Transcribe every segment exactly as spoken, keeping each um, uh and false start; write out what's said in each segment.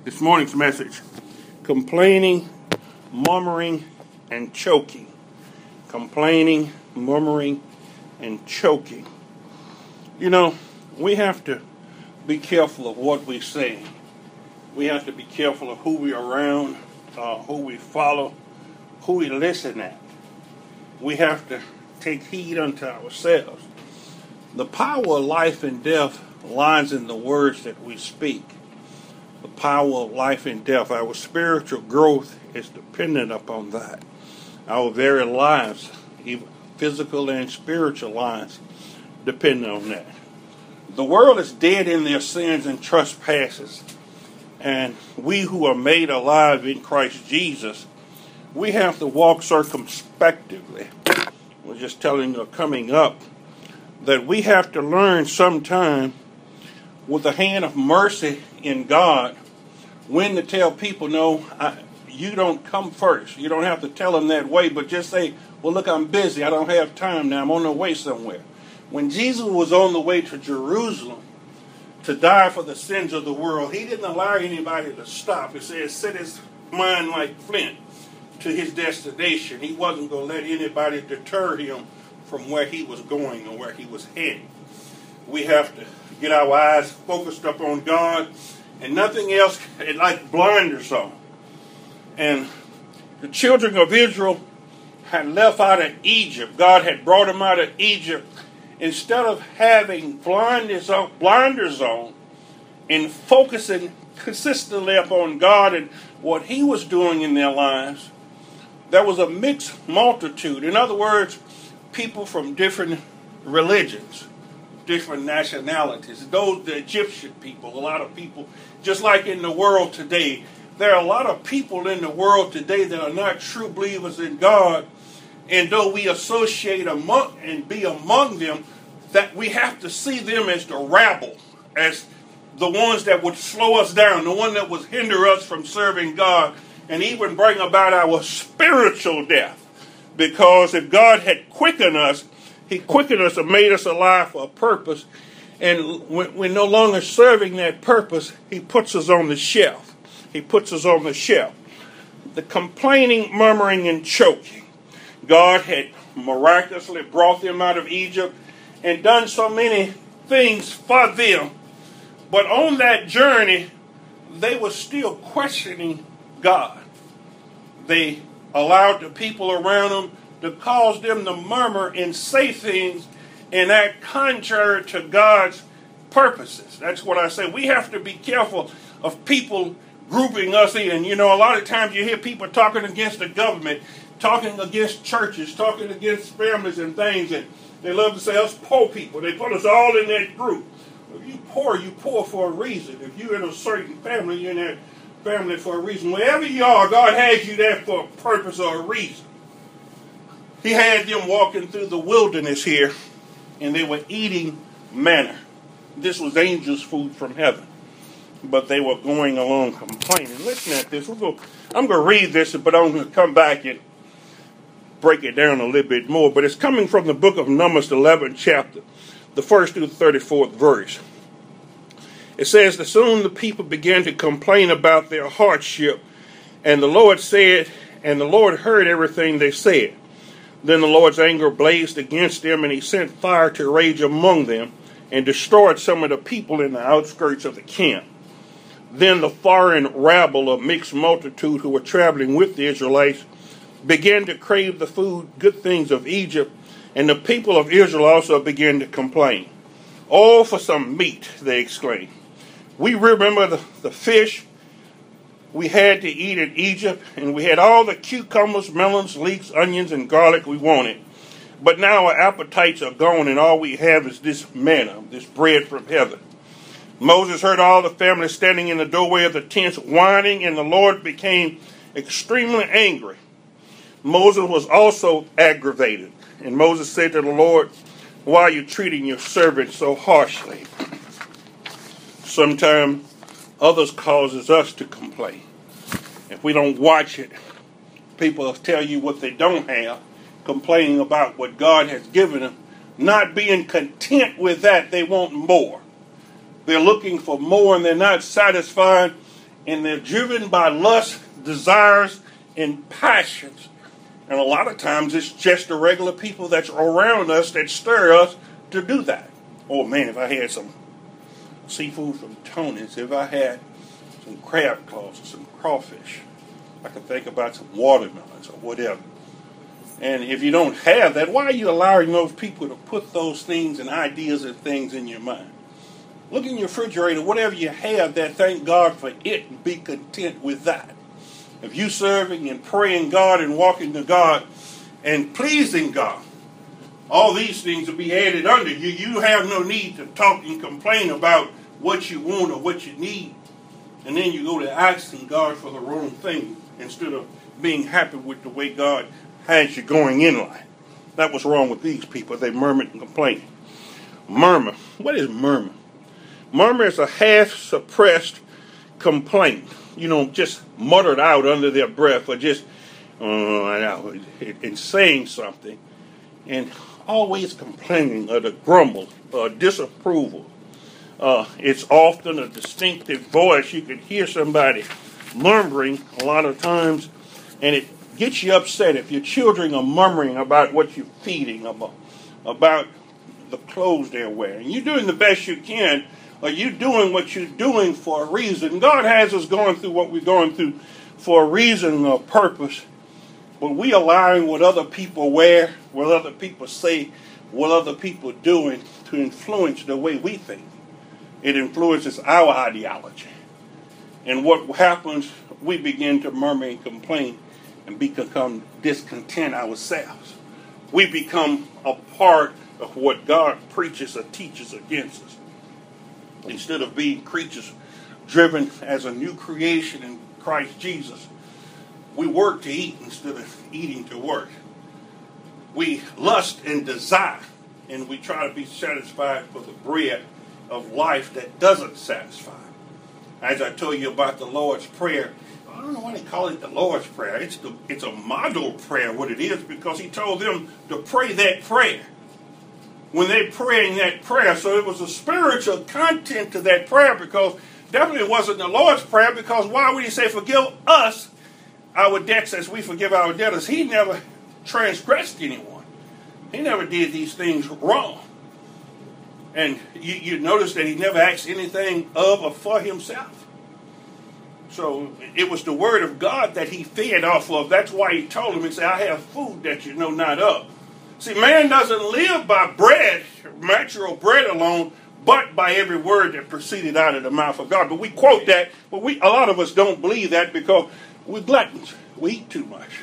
this morning's message: complaining, murmuring, and choking. Complaining, murmuring, and choking. You know, we have to be careful of what we say. We have to be careful of who we are around, uh, who we follow, who we listen at. We have to take heed unto ourselves. The power of life and death lies in the words that we speak. The power of life and death, our spiritual growth is dependent upon that. Our very lives, even physical and spiritual lives, depend on that. The world is dead in their sins and trespasses. And we who are made alive in Christ Jesus, we have to walk circumspectively. We're just telling you coming up that we have to learn sometime with the hand of mercy in God when to tell people, no, I, you don't come first. You don't have to tell them that way, but just say, well, look, I'm busy. I don't have time now. I'm on the way somewhere. When Jesus was on the way to Jerusalem to die for the sins of the world, he didn't allow anybody to stop. He said, set his mind like flint to his destination. He wasn't going to let anybody deter him from where he was going or where he was heading. We have to get our eyes focused up on God and nothing else, like blinders on. And the children of Israel had left out of Egypt. God had brought them out of Egypt. Instead of having blinders on, blinders on and focusing consistently upon God and what he was doing in their lives, there was a mixed multitude. In other words, people from different religions, different nationalities. Those, the Egyptian people, a lot of people, just like in the world today, there are a lot of people in the world today that are not true believers in God. And though we associate among and be among them, that we have to see them as the rabble, as the ones that would slow us down, the one that would hinder us from serving God, and even bring about our spiritual death. Because if God had quickened us, he quickened us and made us alive for a purpose. And when we're no longer serving that purpose, he puts us on the shelf. He puts us on the shelf. The complaining, murmuring, and choking. God had miraculously brought them out of Egypt and done so many things for them. But on that journey, they were still questioning God. They allowed the people around them to cause them to murmur and say things and act contrary to God's purposes. That's what I say. We have to be careful of people grouping us in. You know, a lot of times you hear people talking against the government, talking against churches, talking against families and things, and they love to say us poor people. They put us all in that group. If you poor, you poor for a reason. If you're in a certain family, you're in that family for a reason. Wherever you are, God has you there for a purpose or a reason. He had them walking through the wilderness here, and they were eating manna. This was angels' food from heaven. But they were going along complaining. Listen at this. We'll go, I'm going to read this, but I'm going to come back and break it down a little bit more. But it's coming from the book of Numbers, the eleventh chapter, the first through the thirty-fourth verse. It says that soon the people began to complain about their hardship, and the Lord said, and the Lord heard everything they said. Then the Lord's anger blazed against them, and he sent fire to rage among them, and destroyed some of the people in the outskirts of the camp. Then the foreign rabble, a mixed multitude who were traveling with the Israelites, began to crave the food, good things of Egypt, and the people of Israel also began to complain. Oh, for some meat, they exclaimed. We remember the, the fish we had to eat in Egypt, and we had all the cucumbers, melons, leeks, onions, and garlic we wanted. But now our appetites are gone, and all we have is this manna, this bread from heaven. Moses heard all the family standing in the doorway of the tents whining, and the Lord became extremely angry. Moses was also aggravated, and Moses said to the Lord, why are you treating your servant so harshly? Sometimes others causes us to complain. If we don't watch it, people will tell you what they don't have, complaining about what God has given them, not being content with that, they want more. They're looking for more and they're not satisfied, and they're driven by lust, desires, and passions. And a lot of times it's just the regular people that's around us that stir us to do that. Oh man, if I had some seafood from Tony's, if I had some crab claws or some crawfish, I could think about some watermelons or whatever. And if you don't have that, why are you allowing those people to put those things and ideas and things in your mind? Look in your refrigerator, whatever you have there, thank God for it and be content with that. If you serving and praying God and walking to God and pleasing God, all these things will be added under you. You have no need to talk and complain about what you want or what you need. And then you go to asking God for the wrong thing instead of being happy with the way God has you going in life. That was wrong with these people. They murmured and complained. Murmur. What is murmur? Murmur is a half-suppressed complaint. You know, just muttered out under their breath or just uh, in saying something. And always complaining or the grumble or disapproval. Uh, it's often a distinctive voice. You can hear somebody murmuring a lot of times, and it gets you upset if your children are murmuring about what you're feeding, about, about the clothes they're wearing. You're doing the best you can, or you're doing what you're doing for a reason. God has us going through what we're going through for a reason or purpose, but we allowing what other people wear, what other people say, what other people are doing to influence the way we think. It influences our ideology. And what happens, we begin to murmur and complain and become discontent ourselves. We become a part of what God preaches or teaches against us. Instead of being creatures driven as a new creation in Christ Jesus, we work to eat instead of eating to work. We lust and desire, and we try to be satisfied for the bread of life that doesn't satisfy. As I told you about the Lord's Prayer, I don't know why they call it the Lord's Prayer. It's the it's a model prayer, what it is, because he told them to pray that prayer. When they're praying that prayer, so it was a spiritual content to that prayer, because definitely it wasn't the Lord's Prayer, because why would he say, forgive us our debts as we forgive our debtors? He never transgressed anyone. He never did these things wrong. And you, you notice that he never asked anything of or for himself. So it was the word of God that he fed off of. That's why he told him, he said, I have food that you know not of. See, man doesn't live by bread, natural bread alone, but by every word that proceeded out of the mouth of God. But we quote that, but we a lot of us don't believe that because we're gluttons. We eat too much.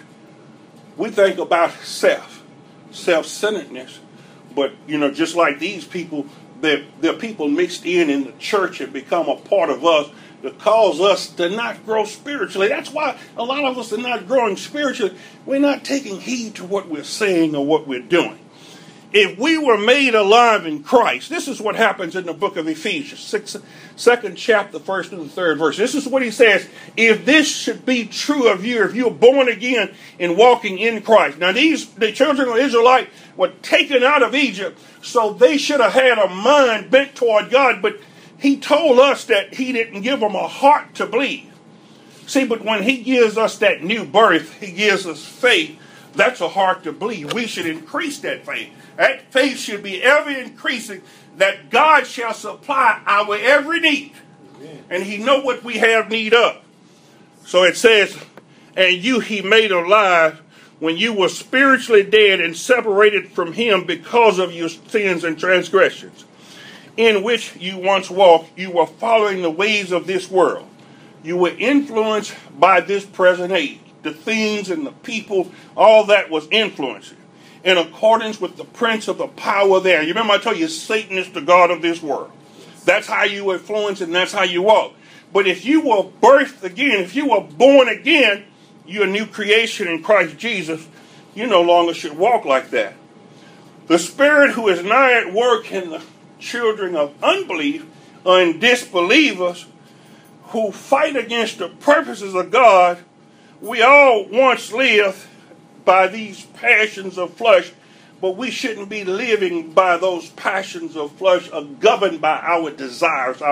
We think about self, self-centeredness. But, you know, just like these people, there are people mixed in in the church and become a part of us that cause us to not grow spiritually. That's why a lot of us are not growing spiritually. We're not taking heed to what we're saying or what we're doing. If we were made alive in Christ, this is what happens in the book of Ephesians, six, second chapter, first and the third verse. This is what he says. If this should be true of you, if you're born again and walking in Christ. Now these, the children of Israel were taken out of Egypt, so they should have had a mind bent toward God, but he told us that he didn't give them a heart to believe. See, but when he gives us that new birth, he gives us faith. That's a heart to believe. We should increase that faith. That faith should be ever increasing, that God shall supply our every need. Amen. And he know what we have need of. So it says, and you he made alive when you were spiritually dead and separated from him because of your sins and transgressions, in which you once walked. You were following the ways of this world. You were influenced by this present age. The things and the people, all that was influencing in accordance with the prince of the power there. You remember I told you Satan is the god of this world. That's how you influence and that's how you walk. But if you were birthed again, if you were born again, you're a new creation in Christ Jesus. You no longer should walk like that. The spirit who is now at work in the children of unbelief and disbelievers who fight against the purposes of God. We all once lived by these passions of flesh, but we shouldn't be living by those passions of flesh or governed by our desires, our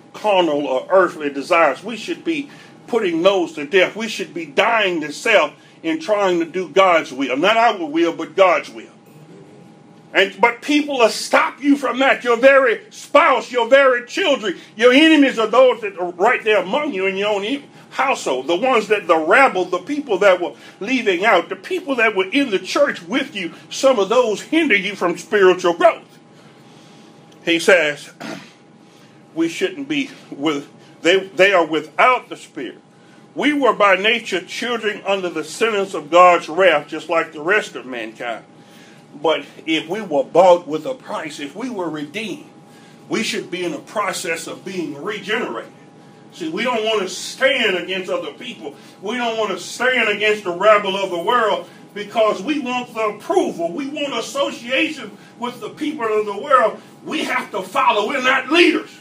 carnal or earthly desires. We should be putting those to death. We should be dying to self and trying to do God's will. Not our will, but God's will. And but people will stop you from that. Your very spouse, your very children, your enemies are those that are right there among you in your own household. The ones that, the rabble, the people that were leaving out, the people that were in the church with you, some of those hinder you from spiritual growth. He says, we shouldn't be with, they, they are without the Spirit. We were by nature children under the sentence of God's wrath, just like the rest of mankind. But if we were bought with a price, if we were redeemed, we should be in the process of being regenerated. See, we don't want to stand against other people. We don't want to stand against the rabble of the world because we want the approval. We want association with the people of the world. We have to follow. We're not leaders.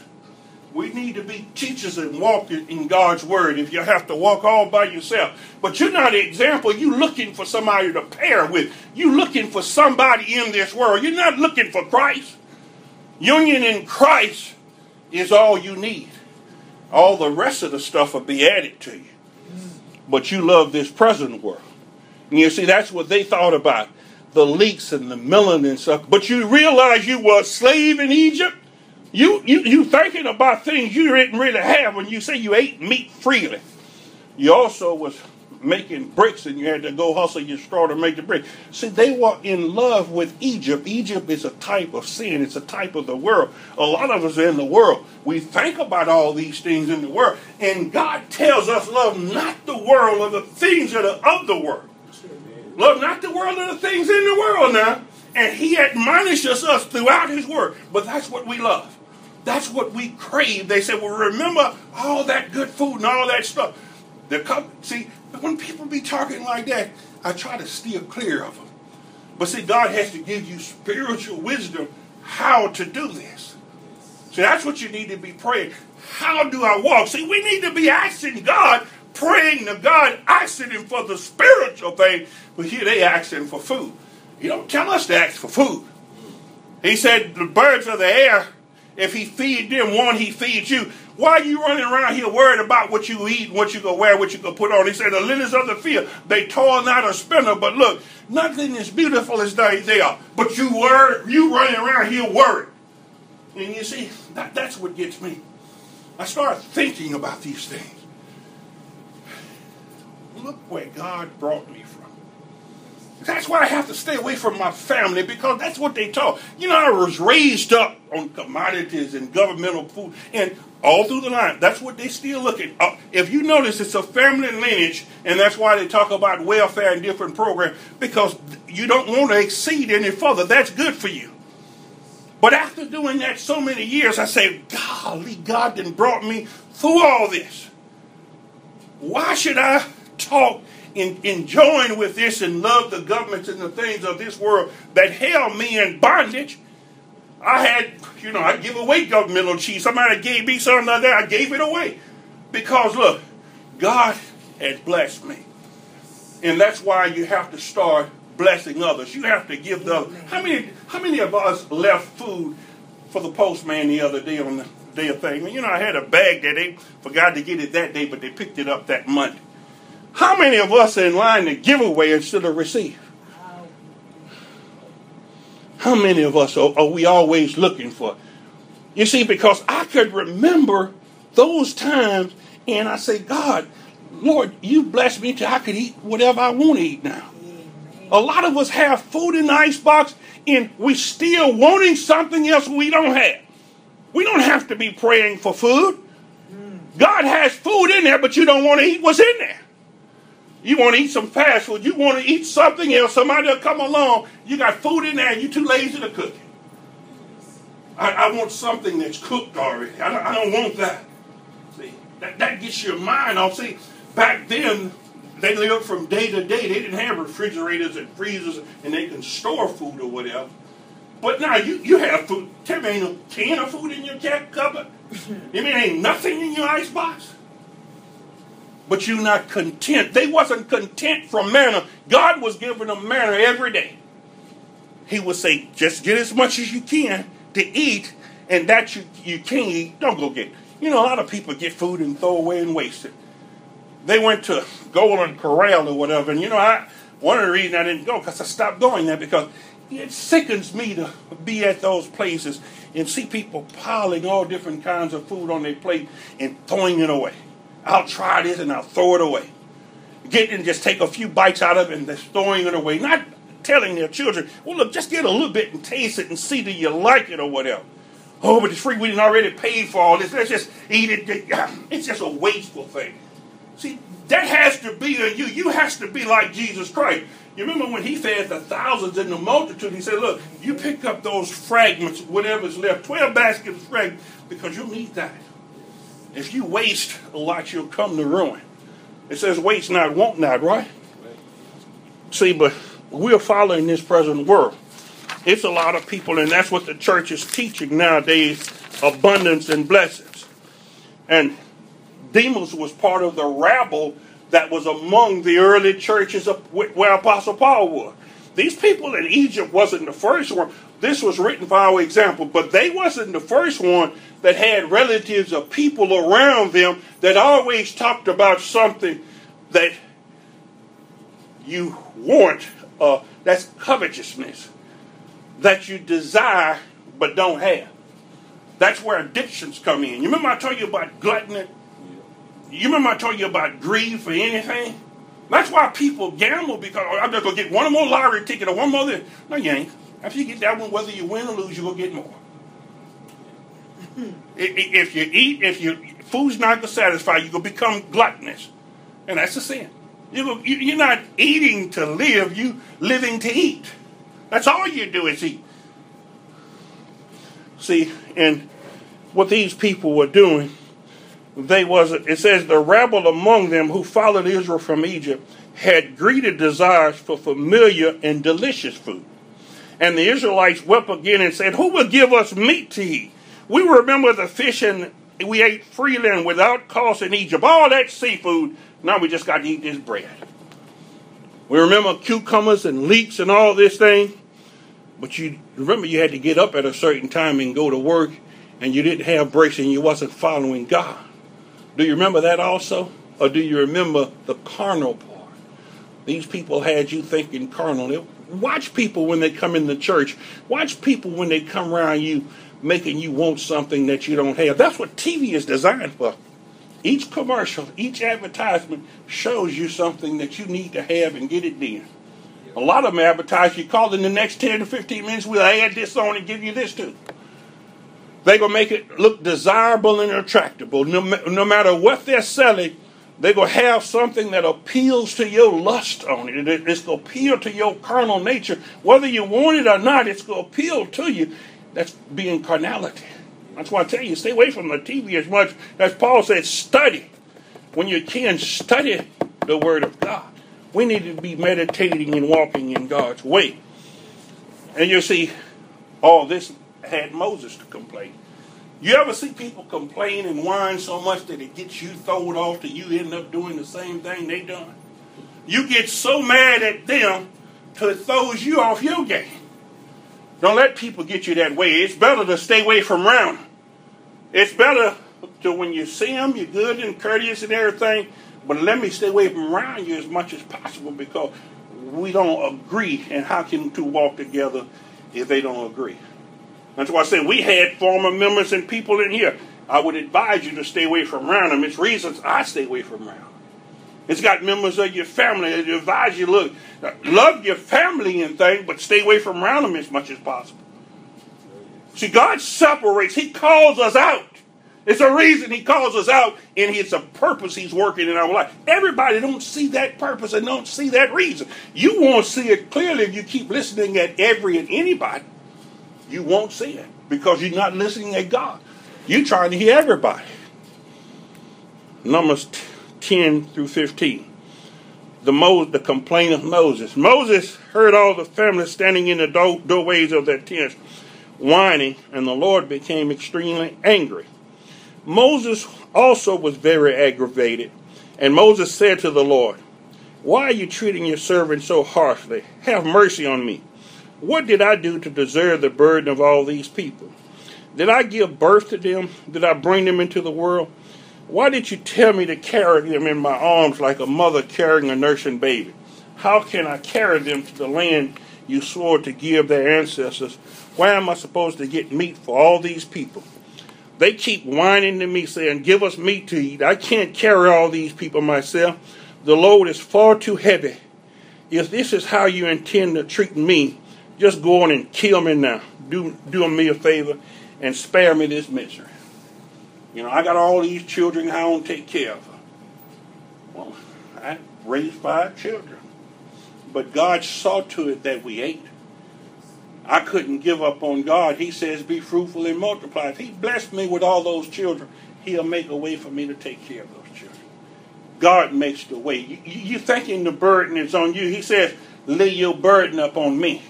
We need to be teachers and walk in God's word. If you have to walk all by yourself. But you're not an example. You're looking for somebody to pair with. You're looking for somebody in this world. You're not looking for Christ. Union in Christ is all you need. All the rest of the stuff will be added to you. But you love this present world. And you see, that's what they thought about. The leeks and the melon and stuff. But you realize you were a slave in Egypt. You, you, you thinking about things you didn't really have when you say you ate meat freely. You also was making bricks and you had to go hustle your straw to make the brick. See, they were in love with Egypt. Egypt is a type of sin. It's a type of the world. A lot of us are in the world. We think about all these things in the world. And God tells us, love not the world or the things that are of the world. Love not the world or the things in the world now. And he admonishes us throughout his word. But that's what we love. That's what we crave. They say, well, remember all that good food and all that stuff. The, see, when people be talking like that, I try to steer clear of them. But see, God has to give you spiritual wisdom how to do this. See, that's what you need to be praying. How do I walk? See, we need to be asking God, praying to God, asking him for the spiritual thing. But here they asking for food. He don't tell us to ask for food. He said the birds of the air, if he feed them one, he feeds you. Why are you running around here worried about what you eat, what you go wear, what you go put on? He said the lilies of the field, they toil not or spindle, but look, nothing is beautiful as they are. But you worry, you running around here worried. And you see, that, that's what gets me. I start thinking about these things. Look where God brought me from. That's why I have to stay away from my family, because that's what they taught. You know, I was raised up on commodities and governmental food, and all through the line, that's what they still look at. Uh, if you notice, it's a family lineage, and that's why they talk about welfare and different programs, because you don't want to exceed any further. That's good for you. But after doing that so many years, I say, golly, God done brought me through all this. Why should I talk in, in join with this and love the governments and the things of this world that held me in bondage? I had, you know, I give away governmental cheese. Somebody gave me something like that. I gave it away. Because, look, God has blessed me. And that's why you have to start blessing others. You have to give the others. How many, how many of us left food for the postman the other day on the day of thing? You know, I had a bag that they forgot to get it that day, but they picked it up that Monday. How many of us are in line to give away instead of receive? How many of us are, are we always looking for? You see, because I could remember those times, and I say, God, Lord, you blessed me till I could eat whatever I want to eat now. A lot of us have food in the icebox, and we still wanting something else we don't have. We don't have to be praying for food. God has food in there, but you don't want to eat what's in there. You want to eat some fast food. You want to eat something else. Somebody will come along. You got food in there and you're too lazy to cook it. I, I want something that's cooked already. I don't, I don't want that. See, that, that gets your mind off. See, back then, they lived from day to day. They didn't have refrigerators and freezers and they can store food or whatever. But now you, you have food. Tell me, ain't no can of food in your cat cupboard? You mean ain't nothing in your icebox? But you're not content. They wasn't content from manna. God was giving them manna every day. He would say, just get as much as you can to eat, and that you, you can't eat, don't go get it. You know, a lot of people get food and throw away and waste it. They went to Golden Corral or whatever, and you know, I one of the reasons I didn't go because I stopped going there because it sickens me to be at those places and see people piling all different kinds of food on their plate and throwing it away. I'll try this and I'll throw it away. Get and just take a few bites out of it and they're throwing it away. Not telling their children, well, look, just get a little bit and taste it and see do you like it or whatever. Oh, but it's free. We didn't already pay for all this. Let's just eat it. It's just a wasteful thing. See, that has to be in you. You has to be like Jesus Christ. You remember when he fed the thousands and the multitude, he said, look, you pick up those fragments, whatever's left, twelve baskets of fragments, because you'll need that. If you waste a lot, you'll come to ruin. It says waste not, want not, right? See, but we're following this present world. It's a lot of people, and that's what the church is teaching nowadays, abundance and blessings. And Demas was part of the rabble that was among the early churches of where Apostle Paul was. These people in Egypt wasn't the first one. This was written for our example, but they wasn't the first one that had relatives or people around them that always talked about something that you want. Uh, that's covetousness. That you desire but don't have. That's where addictions come in. You remember I told you about gluttony? You remember I told you about greed for anything? That's why people gamble, because oh, I'm just going to get one more lottery ticket or one more this. No, you ain't. After you get that one, whether you win or lose, you're going to get more. If you eat, if your food's not going to satisfy you, you're going to become gluttonous. And that's a sin. You're not eating to live, you're living to eat. That's all you do is eat. See, and what these people were doing, they was, it says, the rabble among them who followed Israel from Egypt had greedy desires for familiar and delicious food. And the Israelites wept again and said, who will give us meat to eat? We remember the fish and we ate freely and without cost in Egypt. All that seafood, now we just got to eat this bread. We remember cucumbers and leeks and all this thing. But you remember you had to get up at a certain time and go to work, and you didn't have breaks and you wasn't following God. Do you remember that also? Or do you remember the carnal part? These people had you thinking carnal. Watch people when they come in the church. Watch people when they come around you making you want something that you don't have. That's what T V is designed for. Each commercial, each advertisement shows you something that you need to have and get it done. A lot of them advertise you call in the next ten to fifteen minutes, we'll add this on and give you this too. They're going to make it look desirable and attractable. No, no matter what they're selling, they're going to have something that appeals to your lust on it. It's going to appeal to your carnal nature. Whether you want it or not, it's going to appeal to you. That's being carnality. That's why I tell you, stay away from the T V as much as Paul said, study. When you can, study the Word of God. We need to be meditating and walking in God's way. And you see, all this had Moses to complain. You ever see people complain and whine so much that it gets you thrown off that you end up doing the same thing they done? You get so mad at them till it throws you off your game. Don't let people get you that way. It's better to stay away from around them. It's better to when you see them, you're good and courteous and everything, but let me stay away from around you as much as possible because we don't agree. And how can two walk together if they don't agree? That's why I say we had former members and people in here. I would advise you to stay away from around them. It's reasons I stay away from around them. It's got members of your family that advise you, look, love your family and things, but stay away from around them as much as possible. See, God separates. He calls us out. It's a reason he calls us out, and it's a purpose he's working in our life. Everybody don't see that purpose and don't see that reason. You won't see it clearly if you keep listening at every and anybody. You won't see it because you're not listening at God. You're trying to hear everybody. Numbers ten through fifteen. The, Mo- the complaint of Moses. Moses heard all the family standing in the door- doorways of their tents, whining, and the Lord became extremely angry. Moses also was very aggravated, and Moses said to the Lord, why are you treating your servant so harshly? Have mercy on me. What did I do to deserve the burden of all these people? Did I give birth to them? Did I bring them into the world? Why did you tell me to carry them in my arms like a mother carrying a nursing baby? How can I carry them to the land you swore to give their ancestors? Why am I supposed to get meat for all these people? They keep whining to me, saying, give us meat to eat. I can't carry all these people myself. The load is far too heavy. If this is how you intend to treat me, just go on and kill me now. Do, do me a favor and spare me this misery. You know, I got all these children I don't take care of. Well, I raised five children. But God saw to it that we ate. I couldn't give up on God. He says, be fruitful and multiply. If he blessed me with all those children, he'll make a way for me to take care of those children. God makes the way. You, you're thinking the burden is on you. He says, lay your burden up on me.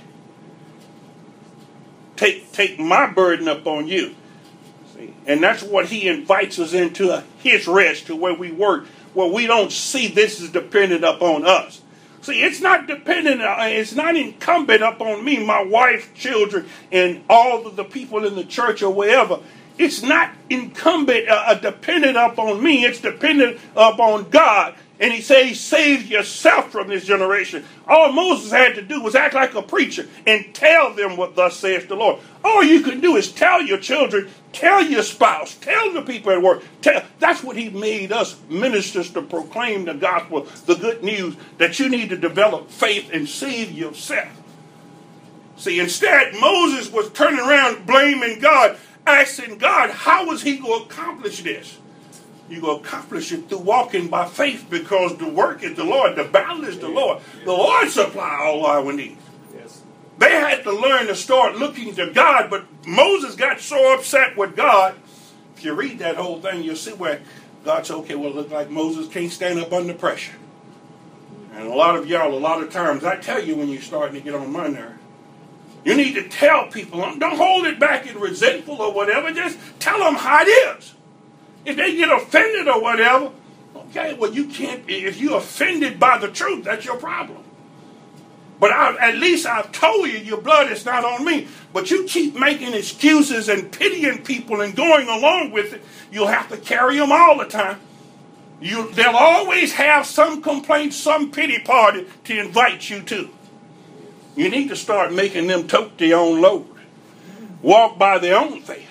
Take, take my burden up on you. See? And that's what he invites us into, a, his rest, to where we work, where we don't see this is dependent upon us. See, it's not dependent, uh, it's not incumbent upon me, my wife, children, and all of the people in the church or wherever. It's not incumbent, uh, dependent upon me. It's dependent upon God. And he says, save yourself from this generation. All Moses had to do was act like a preacher and tell them what thus saith the Lord. All you can do is tell your children, tell your spouse, tell the people at work. Tell, that's what he made us ministers, to proclaim the gospel, the good news, that you need to develop faith and save yourself. See, instead, Moses was turning around blaming God, asking God, how was he going to accomplish this? You're going to accomplish it through walking by faith, because the work is the Lord. The battle is the Lord. The Lord supply all our needs. Yes. They had to learn to start looking to God, but Moses got so upset with God. If you read that whole thing, you'll see where God said, okay, well, it looks like Moses can't stand up under pressure. And a lot of y'all, a lot of times, I tell you when you're starting to get on my nerve, you need to tell people, don't hold it back and resentful or whatever, just tell them how it is. If they get offended or whatever, okay, well, you can't, if you're offended by the truth, that's your problem. But I, at least I've told you your blood is not on me. But you keep making excuses and pitying people and going along with it, you'll have to carry them all the time. You, they'll always have some complaint, some pity party to invite you to. You need to start making them tote their own load. Walk by their own faith.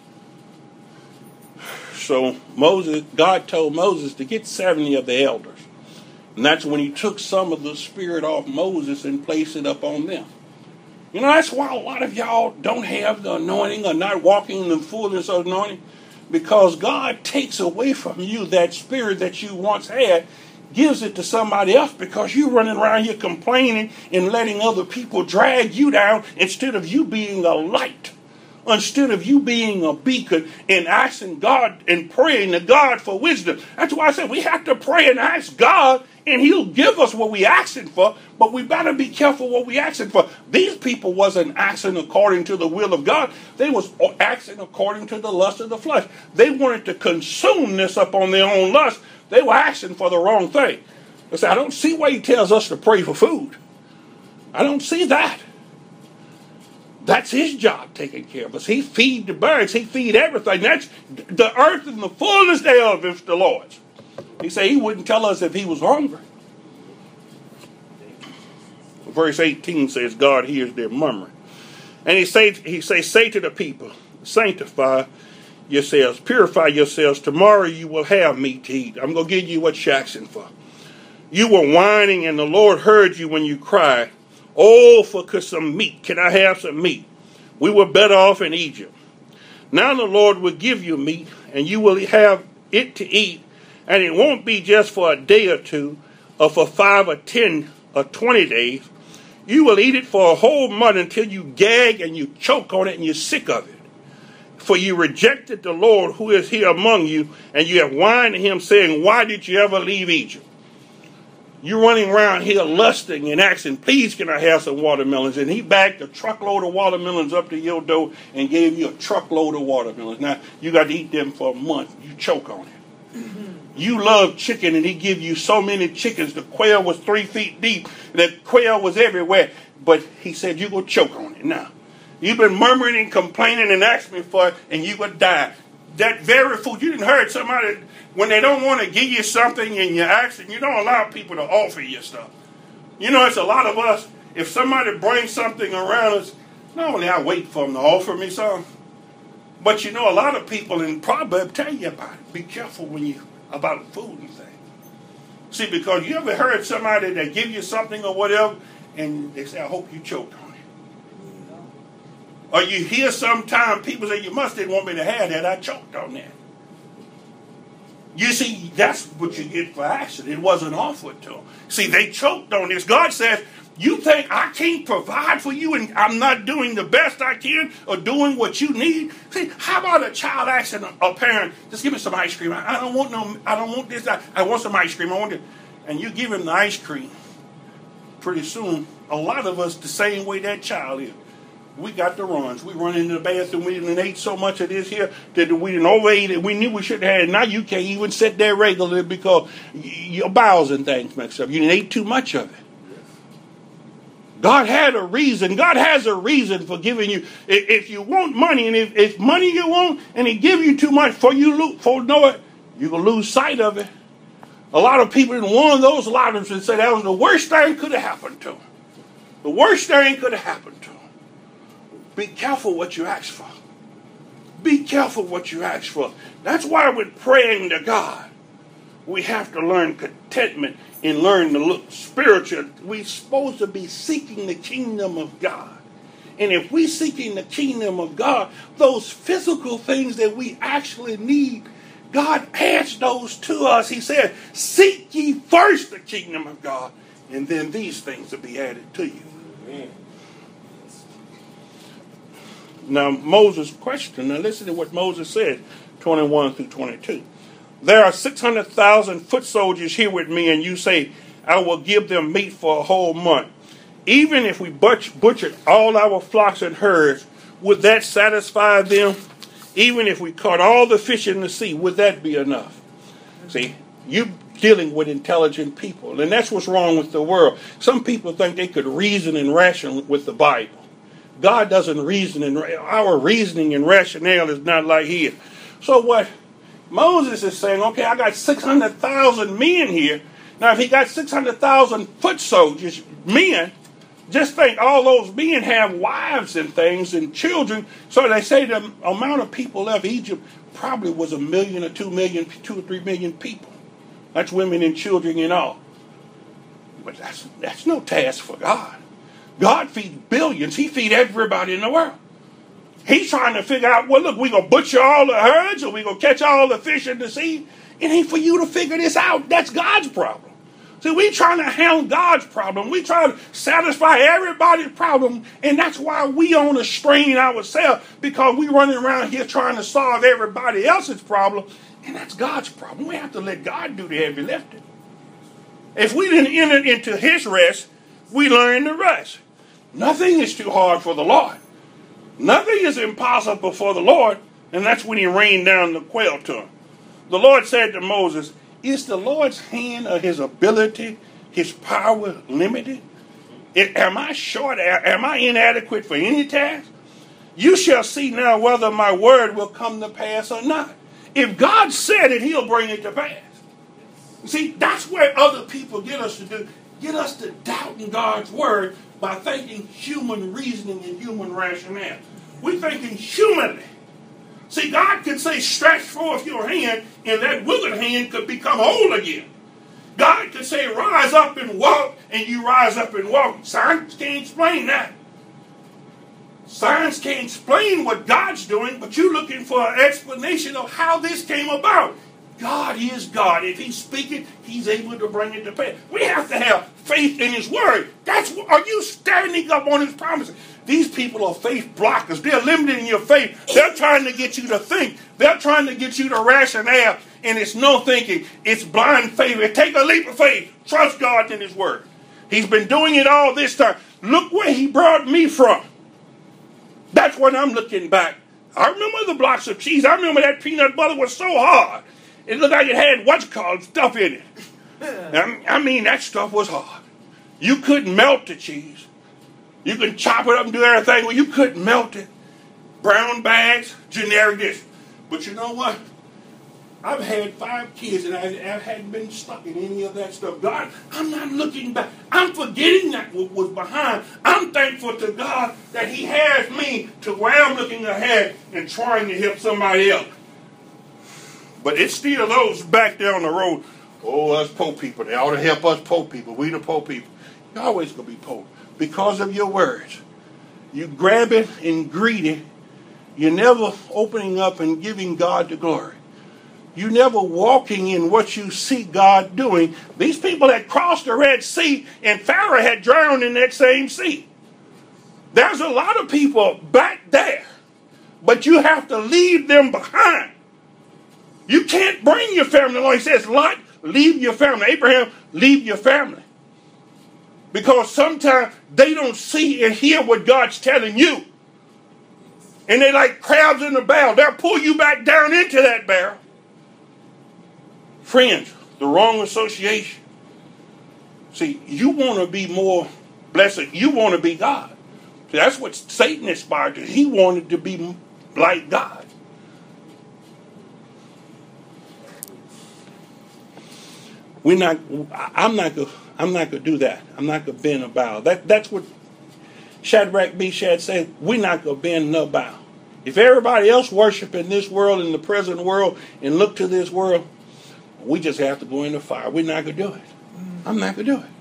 So Moses, God told Moses to get seventy of the elders. And that's when he took some of the spirit off Moses and placed it up on them. You know, that's why a lot of y'all don't have the anointing or not walking in the fullness of anointing. Because God takes away from you that spirit that you once had, gives it to somebody else, because you're running around here complaining and letting other people drag you down instead of you being a light. Instead of you being a beacon and asking God and praying to God for wisdom. That's why I said we have to pray and ask God, and he'll give us what we're asking for, but we better be careful what we're asking for. These people wasn't asking according to the will of God. They was asking according to the lust of the flesh. They wanted to consume this up on their own lust. They were asking for the wrong thing. I said, I don't see why he tells us to pray for food. I don't see that. That's his job, taking care of us. He feed the birds. He feed everything. That's the earth and the fullness thereof is the Lord's. He said he wouldn't tell us if he was hungry. Verse eighteen says God hears their murmuring. And he say, he say, say to the people, sanctify yourselves, purify yourselves. Tomorrow you will have meat to eat. I'm going to give you what you're asking for. You were whining, and the Lord heard you when you cried. Oh, for some meat. Can I have some meat? We were better off in Egypt. Now the Lord will give you meat, and you will have it to eat, and it won't be just for a day or two, or for five or ten or twenty days. You will eat it for a whole month until you gag and you choke on it and you're sick of it. For you rejected the Lord who is here among you, and you have whined to him, saying, why did you ever leave Egypt? You're running around here lusting and asking, please can I have some watermelons? And he backed a truckload of watermelons up to your door and gave you a truckload of watermelons. Now, you got to eat them for a month. You choke on it. Mm-hmm. You love chicken, and he give you so many chickens. The quail was three feet deep. The quail was everywhere. But he said, you're going to choke on it now. You've been murmuring and complaining and asking me for it, and you would die. That very food, you didn't heard somebody, when they don't want to give you something and you're asking, you don't allow people to offer you stuff. You know, it's a lot of us, if somebody brings something around us, not only I wait for them to offer me something, but you know, a lot of people in Proverbs tell you about it. Be careful when you, about food and things. See, because you ever heard somebody that give you something or whatever, and they say, I hope you choked on it. Or you hear sometimes people say, you must didn't want me to have that, I choked on that. You see, that's what you get for asking. It wasn't offered to them. See, they choked on this. God says, you think I can't provide for you and I'm not doing the best I can or doing what you need? See, how about a child asking a, a parent, just give me some ice cream. I, I don't want no, I don't want this. I, I want some ice cream. I want it. And you give him the ice cream. Pretty soon, a lot of us the same way that child is. We got the runs. We run into the bathroom. We didn't ate so much of this here that we didn't overeat it. We knew we should have had it. Now you can't even sit there regularly because your bowels and things mixed up. You didn't eat too much of it. God had a reason. God has a reason for giving you. If you want money, and if it's money you want, and He give you too much for you lose, for know it, you will lose sight of it. A lot of people in one of those lotteries and say that was the worst thing could have happened to them. The worst thing could have happened to them. Be careful what you ask for. Be careful what you ask for. That's why with praying to God, we have to learn contentment and learn to look spiritual. We're supposed to be seeking the kingdom of God. And if we're seeking the kingdom of God, those physical things that we actually need, God adds those to us. He said, seek ye first the kingdom of God, and then these things will be added to you. Amen. Now, Moses' question, now listen to what Moses said, twenty-one through twenty-two. There are six hundred thousand foot soldiers here with me, and you say, I will give them meat for a whole month. Even if we butch- butchered all our flocks and herds, would that satisfy them? Even if we caught all the fish in the sea, would that be enough? See, you're dealing with intelligent people, and that's what's wrong with the world. Some people think they could reason and ration with the Bible. God doesn't reason, and our reasoning and rationale is not like His. So what Moses is saying, okay, I got six hundred thousand men here. Now, if he got six hundred thousand foot soldiers, men, just think all those men have wives and things and children. So they say the amount of people left Egypt probably was a million or two million, two or three million people. That's women and children and all. But that's, that's no task for God. God feeds billions. He feeds everybody in the world. He's trying to figure out, well, look, we're going to butcher all the herds or we're going to catch all the fish in the sea. It ain't for you to figure this out. That's God's problem. See, we trying to handle God's problem. We trying to satisfy everybody's problem. And that's why we on a strain ourselves, because we running around here trying to solve everybody else's problem. And that's God's problem. We have to let God do the heavy lifting. If we didn't enter into His rest, we learn the rest. Nothing is too hard for the Lord. Nothing is impossible for the Lord. And that's when He rained down the quail to him. The Lord said to Moses, is the Lord's hand or His ability, His power limited? Am I short? Am I inadequate for any task? You shall see now whether my word will come to pass or not. If God said it, He'll bring it to pass. See, that's where other people get us to do. Get us to doubting God's word by thinking human reasoning and human rationale. We're thinking humanly. See, God could say, stretch forth your hand, and that withered hand could become whole again. God could say, rise up and walk, and you rise up and walk. Science can't explain that. Science can't explain what God's doing, but you're looking for an explanation of how this came about. God is God. If He's speaking, He's able to bring it to pass. We have to have faith in His word. That's what, are you standing up on His promises? These people are faith blockers. They're limiting your faith. They're trying to get you to think. They're trying to get you to rationale, and it's no thinking. It's blind faith. Take a leap of faith. Trust God in His word. He's been doing it all this time. Look where He brought me from. That's when I'm looking back. I remember the blocks of cheese. I remember that peanut butter was so hard. It looked like it had what's called stuff in it. I mean, that stuff was hard. You couldn't melt the cheese. You can chop it up and do everything. Well, you couldn't melt it. Brown bags, generic dish. But you know what? I've had five kids and I, I hadn't been stuck in any of that stuff. God, I'm not looking back. I'm forgetting that what was behind. I'm thankful to God that he has me to where I'm looking ahead and trying to help somebody else. But it's still those back there on the road. Oh, us poor people. They ought to help us poor people. We the poor people. You're always going to be poor because of your words. You grab it and greedy. You're never opening up and giving God the glory. You're never walking in what you see God doing. These people had crossed the Red Sea and Pharaoh had drowned in that same sea. There's a lot of people back there, but you have to leave them behind. You can't bring your family along. He says, Lot, leave your family. Abraham, leave your family. Because sometimes they don't see and hear what God's telling you. And they're like crabs in a barrel. They'll pull you back down into that barrel. Friends, the wrong association. See, you want to be more blessed. You want to be God. See, that's what Satan aspired to. He wanted to be like God. We're not. I'm not gonna. I'm not gonna do that. I'm not gonna bend a bow. That that's what Shadrach, Meshach said. We're not gonna bend no bow. If everybody else worship in this world, in the present world, and look to this world, we just have to go in the fire. We're not gonna do it. I'm not gonna do it.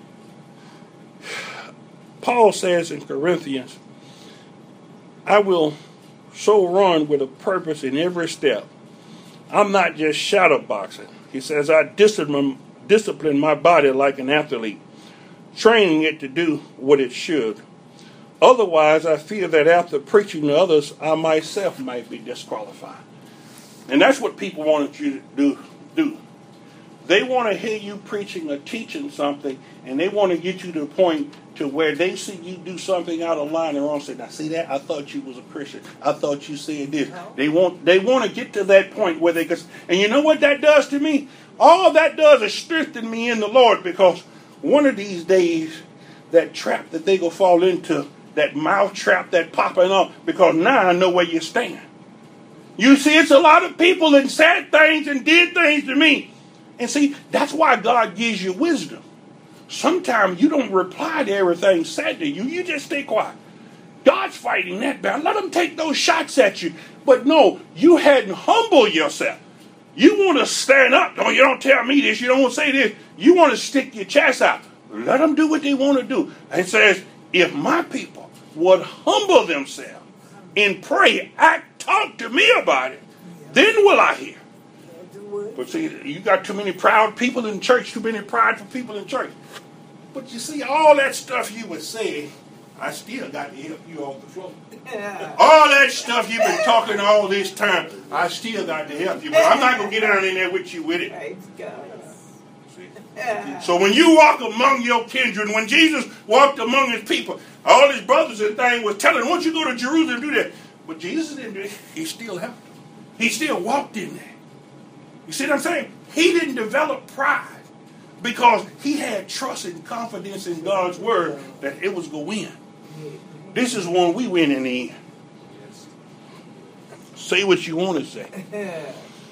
Paul says in Corinthians, I will so run with a purpose in every step. I'm not just shadow boxing. He says, I discipline, discipline my body like an athlete, training it to do what it should. Otherwise, I fear that after preaching to others, I myself might be disqualified. And that's what people want you to do. do. They want to hear you preaching or teaching something, and they want to get you to the point to where they see you do something out of line and wrong. Say, now see that? I thought you was a Christian. I thought you said this. No. They want they want to get to that point where they can. And you know what that does to me? All that does is strengthen me in the Lord, because one of these days, that trap that they gonna fall into, that mouth trap that popping up, because now I know where you stand. You see, it's a lot of people that said things and did things to me. And see, that's why God gives you wisdom. Sometimes you don't reply to everything said to you. You just stay quiet. God's fighting that battle. Let them take those shots at you. But no, you hadn't humbled yourself. You want to stand up. Oh, you don't tell me this. You don't want to say this. You want to stick your chest out. Let them do what they want to do. It says, if my people would humble themselves and pray, act, talk to me about it, then will I hear. But see, you got too many proud people in church, too many prideful people in church. But you see, all that stuff you were saying, I still got to help you off the floor. All that stuff you've been talking all this time, I still got to help you. But I'm not going to get down in there with you with it. See? So when you walk among your kindred, when Jesus walked among his people, all his brothers and things was telling him, why don't you go to Jerusalem and do that? But Jesus didn't do it. He still helped them. He still walked in there. You see what I'm saying? He didn't develop pride because he had trust and confidence in God's word that it was going to win. This is one we win in the end. Say what you want to say.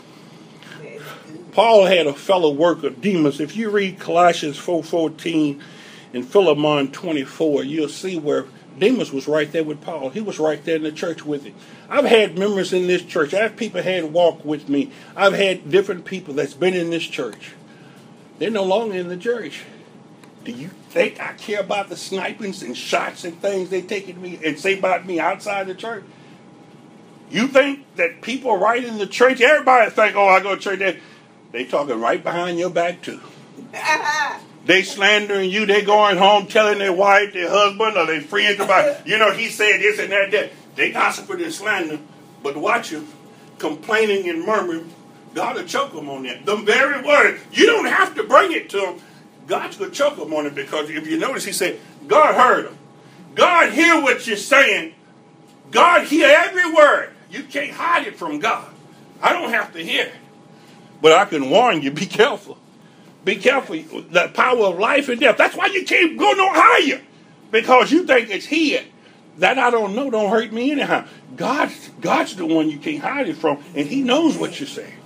Paul had a fellow worker, Demas. If you read Colossians four fourteen and Philemon twenty-four, you'll see where Demas was right there with Paul. He was right there in the church with him. I've had members in this church. I've people had walk with me. I've had different people that's been in this church. They're no longer in the church. Do you think I care about the snipings and shots and things they take at me and say about me outside the church? You think that people right in the church, everybody think, oh, I go to church, they, they talking right behind your back too. They slandering you. They going home telling their wife, their husband, or their friends about, you know, he said this and that, that. They gossiping and slandering. But watch them, complaining and murmuring. God will choke them on that. The very word. You don't have to bring it to them. God's going to choke them on it, because if you notice, he said, God heard them. God hear what you're saying. God hear every word. You can't hide it from God. I don't have to hear it. But I can warn you, be careful. Be careful. The power of life and death. That's why you can't go no higher. because you think it's hid. That I don't know don't hurt me anyhow. God, God's the one you can't hide it from, and he knows what you're saying.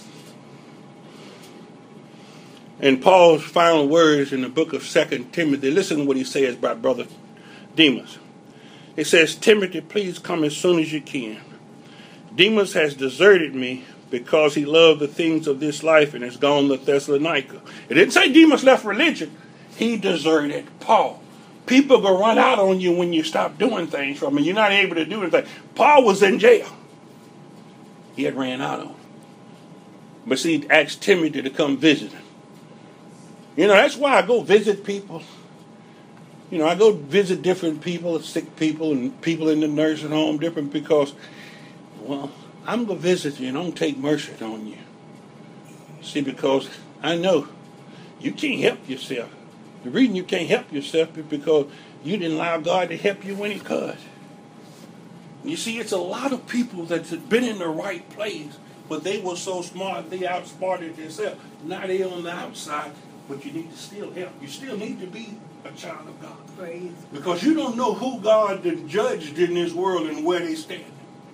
And Paul's final words in the book of Second Timothy, listen to what he says about Brother Demas. It says, Timothy, please come as soon as you can. Demas has deserted me because he loved the things of this life and has gone to Thessalonica. It didn't say Demas left religion. He deserted Paul. People go run out on you when you stop doing things from them. You're not able to do anything. Paul was in jail. He had ran out on him. But see, he asked Timothy to come visit him. You know, that's why I go visit people. You know, I go visit different people, sick people and people in the nursing home, different because, well, I'm going to visit you and I'm going to take mercy on you. See, because I know you can't help yourself. The reason you can't help yourself is because you didn't allow God to help you when he could. You see, it's a lot of people that's been in the right place, but they were so smart, they outsmarted themselves. Now they're on the outside, but you need to still help. You still need to be a child of God. Praise. Because you don't know who God has judged in this world and where they stand.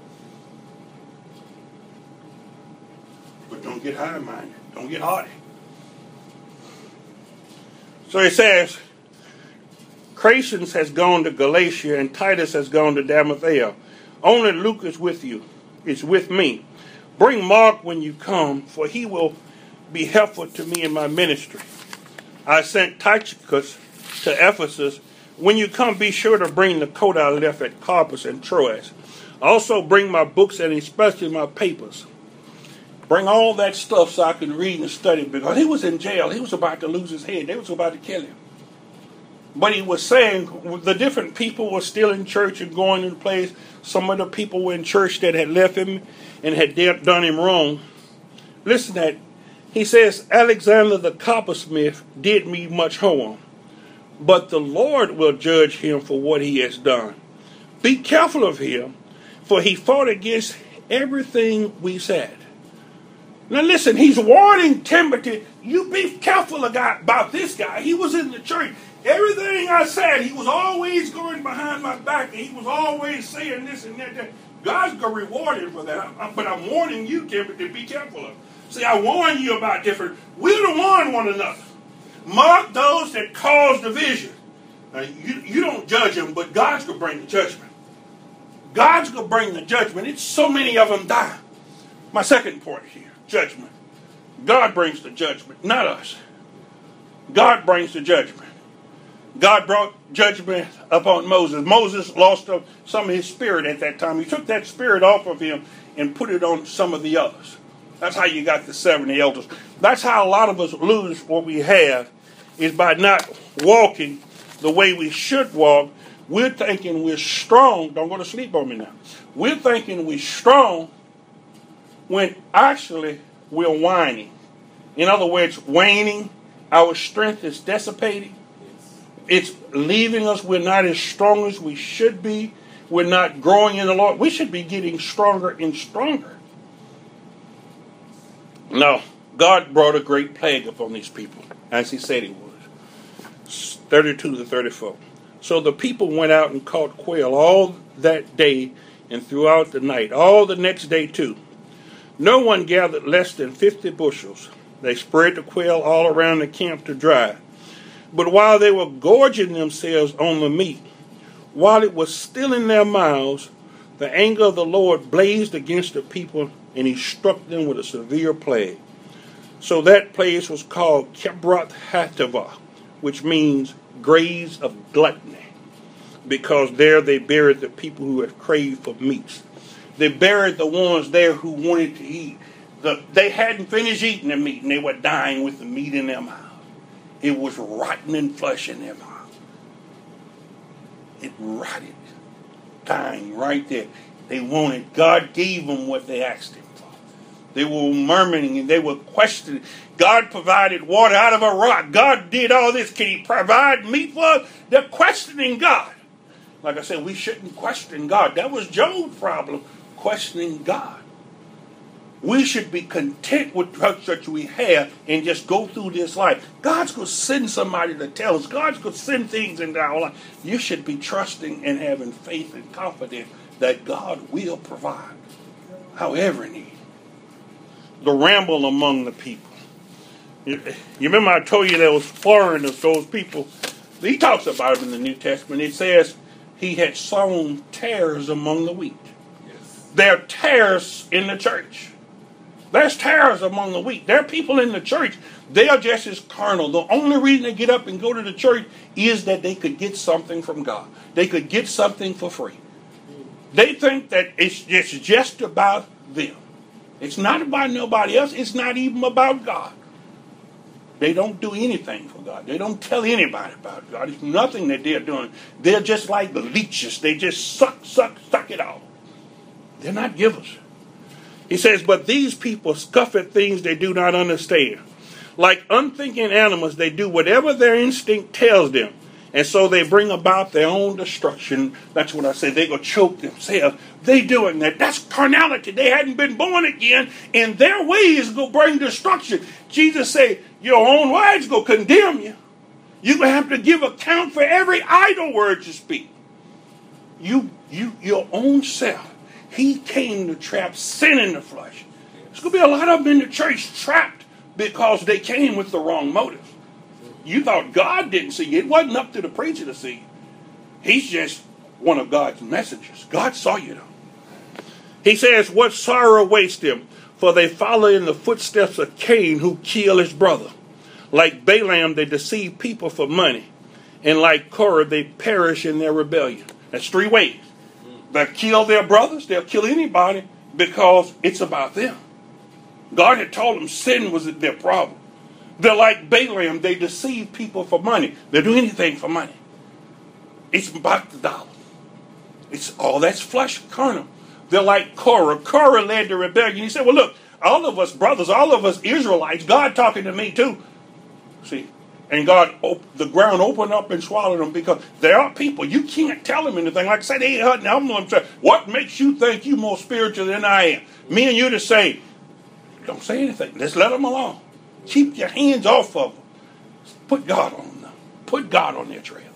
But don't get high-minded. Don't get haughty. So it says, Crescens has gone to Galatia and Titus has gone to Dalmatia. Only Luke is with you, is with me. Bring Mark when you come, for he will be helpful to me in my ministry. I sent Tychicus to Ephesus. When you come, be sure to bring the coat I left at Carpus and Troas. Also bring my books and especially my papers. Bring all that stuff so I can read and study, because he was in jail. He was about to lose his head. They was about to kill him. But he was saying the different people were still in church and going in place. Some of the people were in church that had left him and had done him wrong. Listen to that. He says, Alexander the coppersmith did me much harm, but the Lord will judge him for what he has done. Be careful of him, for he fought against everything we said. Now listen, he's warning Timothy, you be careful about this guy. He was in the church. Everything I said, he was always going behind my back, and he was always saying this and that. that. God's going to reward him for that. I, but I'm warning you, Timothy, be careful of him. See, I warn you about different. We're to warn one another. Mark those that cause division. Now, you, you don't judge them, but God's going to bring the judgment. God's going to bring the judgment. It's so many of them die. My second point here. Judgment. God brings the judgment, not us. God brings the judgment. God brought judgment upon Moses. Moses lost some of his spirit at that time. He took that spirit off of him and put it on some of the others. That's how you got the seventy elders. That's how a lot of us lose what we have, is by not walking the way we should walk. We're thinking we're strong. Don't go to sleep on me now. We're thinking we're strong when actually we're whining. In other words, waning. Our strength is dissipating. It's leaving us. We're not as strong as we should be. We're not growing in the Lord. We should be getting stronger and stronger. No, God brought a great plague upon these people, as he said he would. thirty-two to thirty-four. So the people went out and caught quail all that day and throughout the night, all the next day too. No one gathered less than fifty bushels. They spread the quail all around the camp to dry. But while they were gorging themselves on the meat, while it was still in their mouths, the anger of the Lord blazed against the people, and he struck them with a severe plague. So that place was called Kibroth Hattaavah, which means graves of gluttony, because there they buried the people who had craved for meats. They buried the ones there who wanted to eat. The, they hadn't finished eating the meat, and they were dying with the meat in their mouth. It was rotten and flesh in their mouth. It rotted, dying right there. They wanted, God gave them what they asked him for. They were murmuring and they were questioning. God provided water out of a rock. God did all this. Can he provide meat for us? They're questioning God. Like I said, we shouldn't question God. That was Job's problem, questioning God. We should be content with the church we have and just go through this life. God's going to send somebody to tell us. God's going to send things into our life. You should be trusting and having faith and confidence that God will provide, however need. The ramble among the people. You, you remember I told you there was foreigners, those people. He talks about it in the New Testament. It says he had sown tares among the wheat. Yes. There are tares in the church. There's tares among the wheat. There are people in the church, they are just as carnal. The only reason they get up and go to the church is that they could get something from God. They could get something for free. They think that it's, it's just about them. It's not about nobody else. It's not even about God. They don't do anything for God. They don't tell anybody about God. It's nothing that they're doing. They're just like leeches. They just suck, suck, suck it all. They're not givers. He says, but these people scoff at things they do not understand. Like unthinking animals, they do whatever their instinct tells them. And so they bring about their own destruction. That's what I say. They're going to choke themselves. They doing that. That's carnality. They hadn't been born again. And their ways going to bring destruction. Jesus said, your own words going to condemn you. You're going to have to give account for every idle word you speak. You, you, your own self. He came to trap sin in the flesh. There's going to be a lot of them in the church trapped because they came with the wrong motive. You thought God didn't see you. It wasn't up to the preacher to see you. He's just one of God's messengers. God saw you though. He says, what sorrow awaits them, for they follow in the footsteps of Cain, who killed his brother. Like Balaam, they deceive people for money. And like Korah, they perish in their rebellion. That's three ways. They'll kill their brothers. They'll kill anybody because it's about them. God had told them sin was their problem. They're like Balaam. They deceive people for money. They'll do anything for money. It's about the dollar. It's all that's flesh, carnal. They're like Korah. Korah led the rebellion. He said, well, look, all of us brothers, all of us Israelites, God talking to me too. See, and God, op- the ground opened up and swallowed them because there are people, you can't tell them anything. Like I said, they ain't hurting. I'm going to say, what makes you think you more spiritual than I am? Me and you the same. Don't say anything. Just let them alone. Keep your hands off of them. Put God on them. Put God on their trail.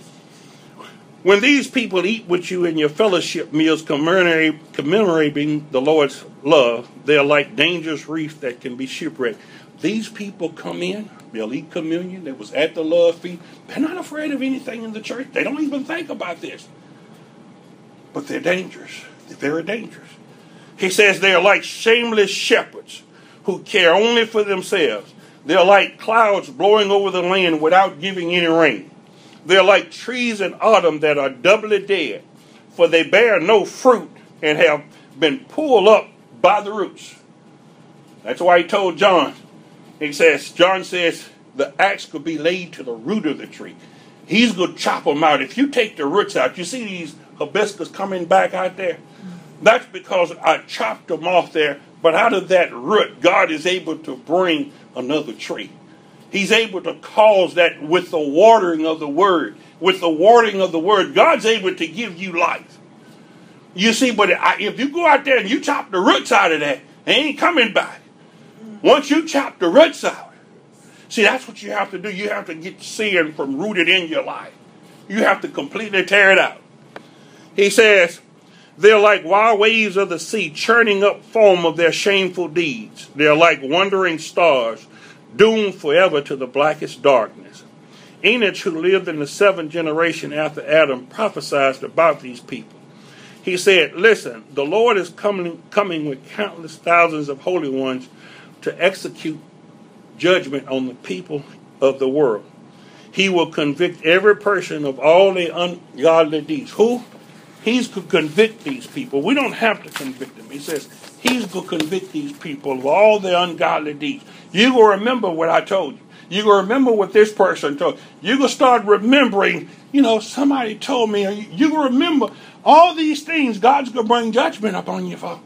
When these people eat with you in your fellowship meals, commemorating the Lord's love, they're like dangerous reefs that can be shipwrecked. These people come in, they'll eat communion. They was at the love feast. They're not afraid of anything in the church. They don't even think about this. But they're dangerous. They're very dangerous. He says they're like shameless shepherds who care only for themselves. They're like clouds blowing over the land without giving any rain. They're like trees in autumn that are doubly dead, for they bear no fruit and have been pulled up by the roots. That's why he told John. He says, John says, the axe could be laid to the root of the tree. He's going to chop them out. If you take the roots out, you see these hibiscus coming back out there? That's because I chopped them off there. But out of that root, God is able to bring another tree. He's able to cause that with the watering of the word. With the watering of the word, God's able to give you life. You see, but if you go out there and you chop the roots out of that, they ain't coming back. Once you chop the roots out, see, that's what you have to do. You have to get sin from rooted in your life. You have to completely tear it out. He says, they're like wild waves of the sea, churning up foam of their shameful deeds. They're like wandering stars, doomed forever to the blackest darkness. Enoch, who lived in the seventh generation after Adam, prophesied about these people. He said, listen, the Lord is coming, coming with countless thousands of holy ones to execute judgment on the people of the world. He will convict every person of all their ungodly deeds. Who? He's going to convict these people. We don't have to convict them. He says he's going to convict these people of all their ungodly deeds. You're going to remember what I told you. You're going to remember what this person told you. You're going to start remembering, you know, somebody told me. You're going to remember all these things God's going to bring judgment upon you for.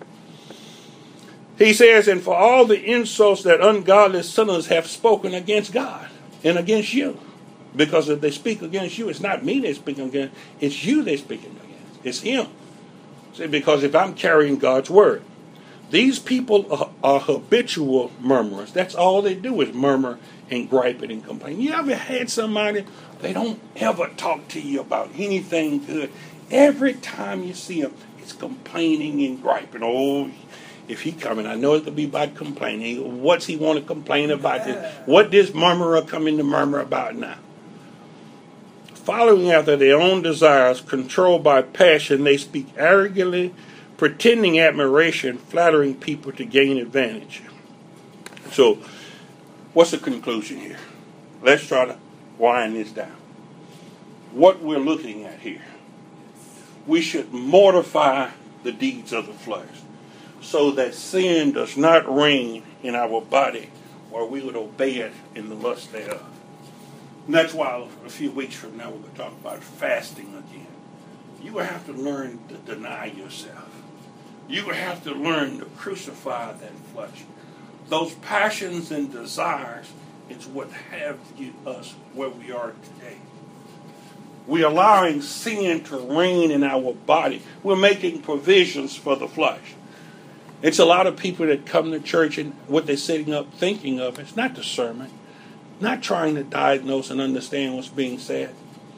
He says, and for all the insults that ungodly sinners have spoken against God and against you. Because if they speak against you, it's not me they're speaking against. It's you they're speaking against. It's him. See, because if I'm carrying God's word. These people are, are habitual murmurers. That's all they do is murmur and gripe and complain. You ever had somebody, they don't ever talk to you about anything good. Every time you see them, it's complaining and griping. Oh, if he coming, I know it'll be about complaining. What's he want to complain about? This? What this murmurer coming to murmur about now? Following after their own desires, controlled by passion, they speak arrogantly, pretending admiration, flattering people to gain advantage. So, what's the conclusion here? Let's try to wind this down. What we're looking at here, we should mortify the deeds of the flesh so that sin does not reign in our body, or we would obey it in the lust thereof. And that's why a few weeks from now we're going to talk about fasting again. You will have to learn to deny yourself. You will have to learn to crucify that flesh. Those passions and desires is what have you, us where we are today. We're allowing sin to reign in our body. We're making provisions for the flesh. It's a lot of people that come to church and what they're sitting up thinking of, it's not the sermon. Not trying to diagnose and understand what's being said.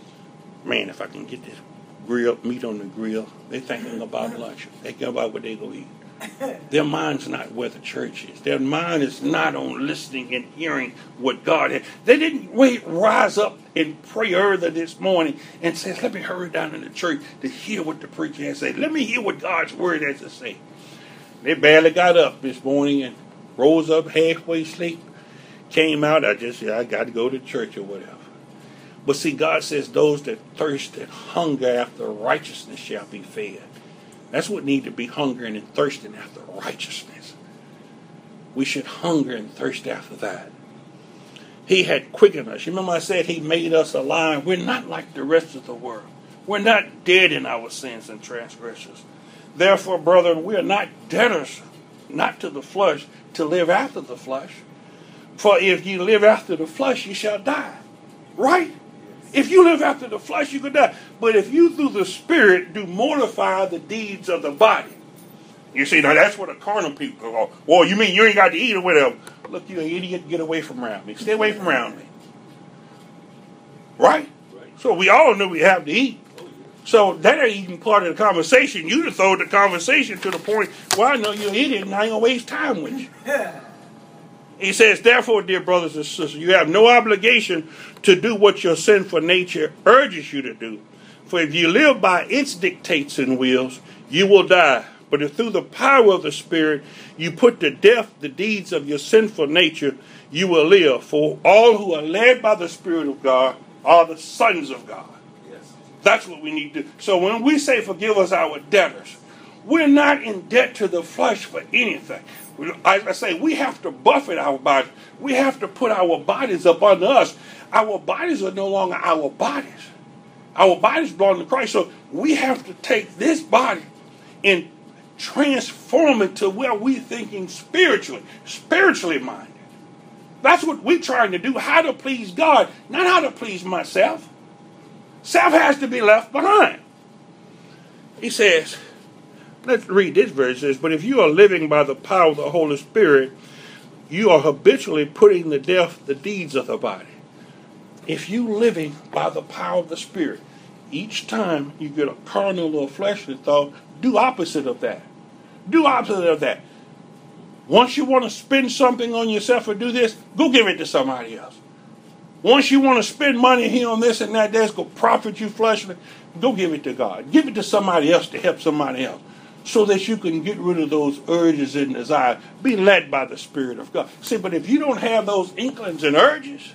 Man, if I can get this grill, meat on the grill, they're thinking about lunch. They're thinking about what they're going to eat. Their mind's not where the church is. Their mind is not on listening and hearing what God has. They didn't wait, rise up and pray early this morning and say, let me hurry down in the church to hear what the preacher has to say. Let me hear what God's word has to say. They barely got up this morning and rose up halfway asleep. Came out, I just said, I got to go to church or whatever. But see, God says those that thirst and hunger after righteousness shall be fed. That's what need to be hungering and thirsting after righteousness. We should hunger and thirst after that. He had quickened us. You remember I said he made us alive. We're not like the rest of the world. We're not dead in our sins and transgressions. Therefore, brethren, we are not debtors, not to the flesh, to live after the flesh. For if you live after the flesh, you shall die. Right? If you live after the flesh, you could die. But if you through the Spirit do mortify the deeds of the body. You see, now that's what the carnal people go, well, you mean you ain't got to eat or whatever. Look, you an idiot, get away from around me. Stay away from around me. Right? So we all know we have to eat. So that ain't even part of the conversation. You just throw the conversation to the point, well, I know you're an idiot and I ain't going to waste time with you. He says, therefore, dear brothers and sisters, you have no obligation to do what your sinful nature urges you to do. For if you live by its dictates and wills, you will die. But if through the power of the Spirit you put to death the deeds of your sinful nature, you will live. For all who are led by the Spirit of God are the sons of God. Yes. That's what we need to do. So when we say forgive us our debtors, we're not in debt to the flesh for anything. As I say, we have to buffet our bodies. We have to put our bodies up under us. Our bodies are no longer our bodies. Our bodies belong to Christ. So we have to take this body and transform it to where we're thinking spiritually, spiritually minded. That's what we're trying to do, how to please God, not how to please myself. Self has to be left behind. He says, let's read this verse. It says, but if you are living by the power of the Holy Spirit, you are habitually putting to death the deeds of the body. If you living by the power of the Spirit, each time you get a carnal or fleshly thought, do opposite of that. Do opposite of that. Once you want to spend something on yourself or do this, go give it to somebody else. Once you want to spend money here on this and that, that's going to profit you fleshly, go give it to God. Give it to somebody else to help somebody else, so that you can get rid of those urges and desires. Be led by the Spirit of God. See, but if you don't have those inklings and urges,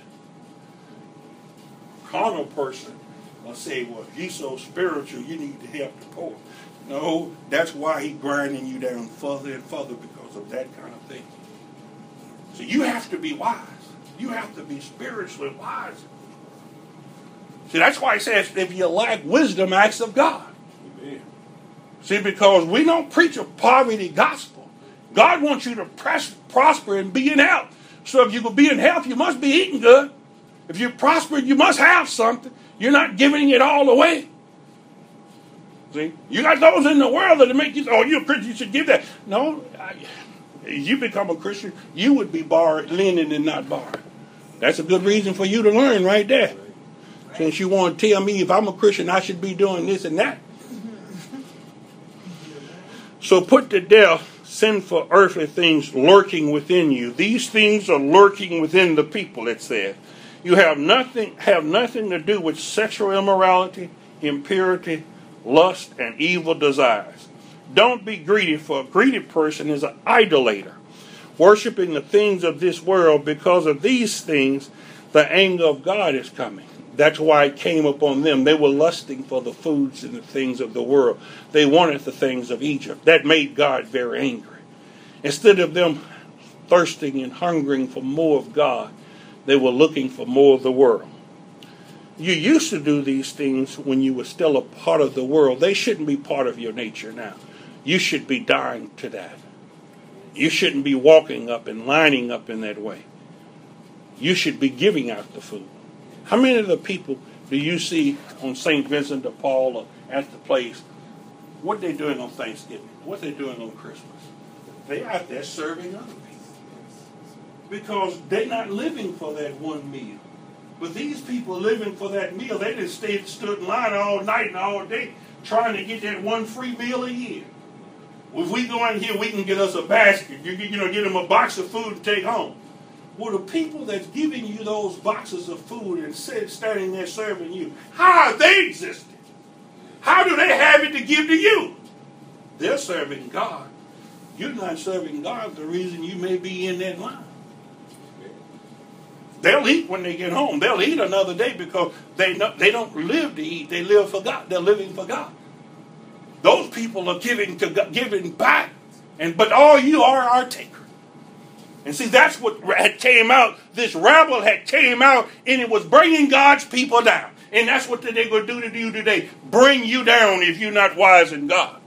carnal person will say, well, if you're so spiritual, you need to help the poor. No, that's why he's grinding you down further and further, because of that kind of thing. So you have to be wise. You have to be spiritually wise. See, that's why he says, if you lack wisdom, ask of God. Amen. See, because we don't preach a poverty gospel. God wants you to press, prosper and be in health. So if you can be in health, you must be eating good. If you're prospering, you must have something. You're not giving it all away. See, you got those in the world that make you, oh, you're a Christian, you should give that. No, I, if you become a Christian, you would be borrowed, lending and not borrowed. That's a good reason for you to learn right there. Since you want to tell me if I'm a Christian, I should be doing this and that. So put to death sinful earthly things lurking within you. These things are lurking within the people, it says. You have nothing, have nothing to do with sexual immorality, impurity, lust, and evil desires. Don't be greedy, for a greedy person is an idolater, worshiping the things of this world. Because of these things, the anger of God is coming. That's why it came upon them. They were lusting for the foods and the things of the world. They wanted the things of Egypt. That made God very angry. Instead of them thirsting and hungering for more of God, they were looking for more of the world. You used to do these things when you were still a part of the world. They shouldn't be part of your nature now. You should be dying to that. You shouldn't be walking up and lining up in that way. You should be giving out the food. How many of the people do you see on Saint Vincent de Paul or at the place? What are they doing on Thanksgiving? What are they doing on Christmas? They're out there serving other people. Because they're not living for that one meal. But these people living for that meal, they just stayed, stood in line all night and all day trying to get that one free meal a year. If we go in here, we can get us a basket, you, you know, get them a box of food to take home. Well, the people that's giving you those boxes of food and sit, standing there serving you, how are they existing? How do they have it to give to you? They're serving God. You're not serving God, the reason you may be in that line. They'll eat when they get home. They'll eat another day because they know, they don't live to eat. They live for God. They're living for God. Those people are giving to God, giving back, and but all you are are takers. And see, that's what had came out. This rabble had came out, and it was bringing God's people down. And that's what they're going to do to you today. Bring you down if you're not wise in God.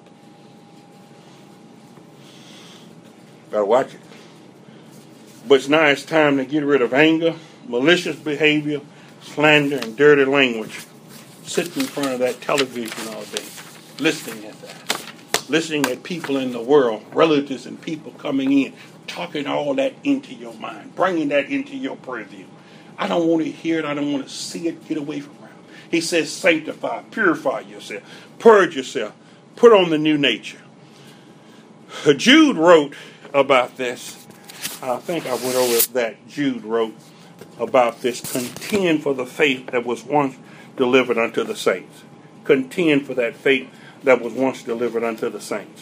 Gotta watch it. But now it's time to get rid of anger, malicious behavior, slander, and dirty language. Sitting in front of that television all day, listening at that. Listening at people in the world, relatives and people coming in, talking all that into your mind, bringing that into your purview. I don't want to hear it. I don't want to see it. Get away from it. He says sanctify, purify yourself, purge yourself, put on the new nature. Jude wrote about this. I think I went over that. Jude wrote about this. Contend for the faith that was once delivered unto the saints. Contend for that faith that was once delivered unto the saints.